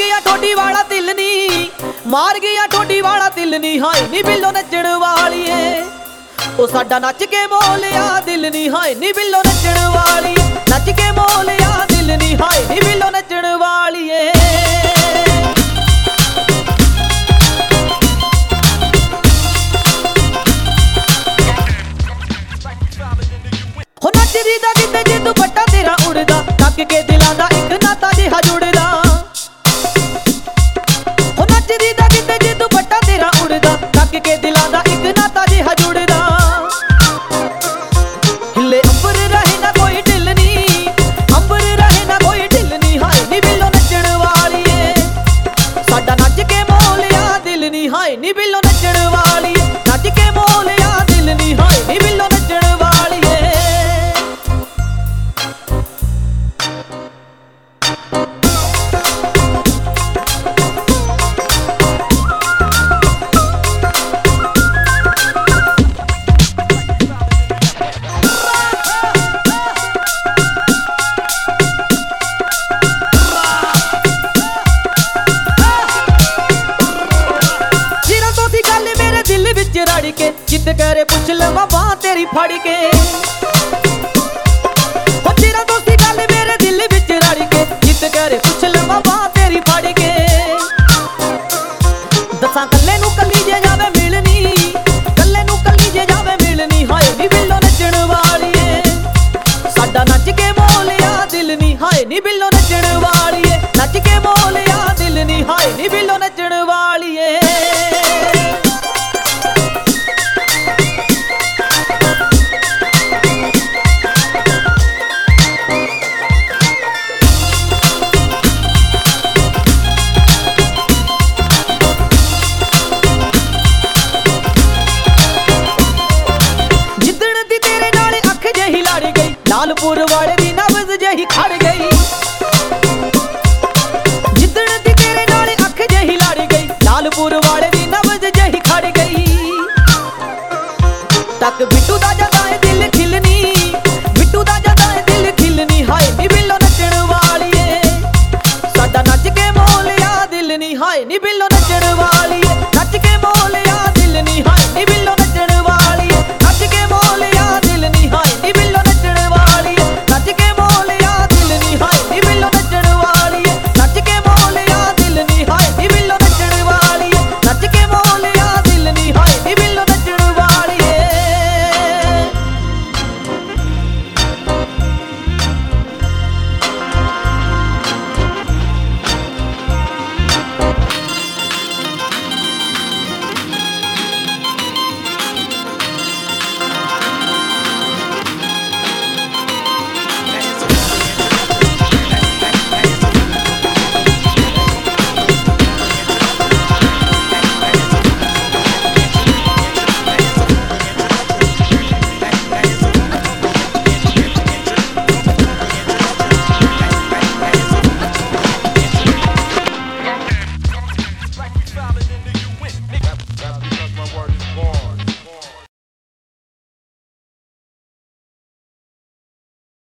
गया ठोडी वाला दिल नी, मार गया ठोडी वाला दिल नी। हाय नी बिल्लो नचण वालीए ओ साडा नच के मोलिया दिल नी। हाय नी बिल्लो नचण वाली, नच के मोलिया दिल नी। हाय नी बिल्लो नचण वालीए। हो नचदी दा किते जे दुपट्टा तेरा उड़दा, तक के दिलां दा इक नाता जिहा जुड़दा। हो नचदी दा किते जे दुपट्टा तेरा उड़दा, तक के दिलां दा इक नाता जिहा जुड़दा। हिले अंबर रहे ना कोई ढिल नी, अंबर रहे ना कोई ढिल नी। हाय नी बिल्लो नचण वालीए साडा नच के मोलिया दिल नी। हाय नी बिल्लो नचण वालीए, नच के मोलिया दिल नी। हाय नी बिल्लो नचण वालीए। रड़ के जिद करे पुछ लवा बां तेरी फड़ के। ओ तेरा दोस्ती गल मेरे दिल विच रड़ के, जिद करे पुछ लवा बां तेरी फड़ के। दसां कल्ले नू कल्ली जे जावे मिलनी, कल्ले नू कल्ली जे जावे मिलनी। हाय नी बिल्लो नचण वालीए साडा नच के मोलिया दिल नी। हाय नी बिल्लो नचण वालीए, नच के मोलिया दिल नी। हाय नी बिल्लो नचण वालीए। लालपुर वाले दी नब्ज जही खड़ गई, जिदण दी तेरे नाल अख जही लड़ गई। लालपुर वाले दी नब्ज जही खड़ गई। तक बिट्टू दा जदाए दिल खिलनी, बिट्टू दा जदाए दिल खिलनी। हाय नी बिल्लो नचण वालीए साडा नच के मोलिया दिल नी। हाय नी बिल्लो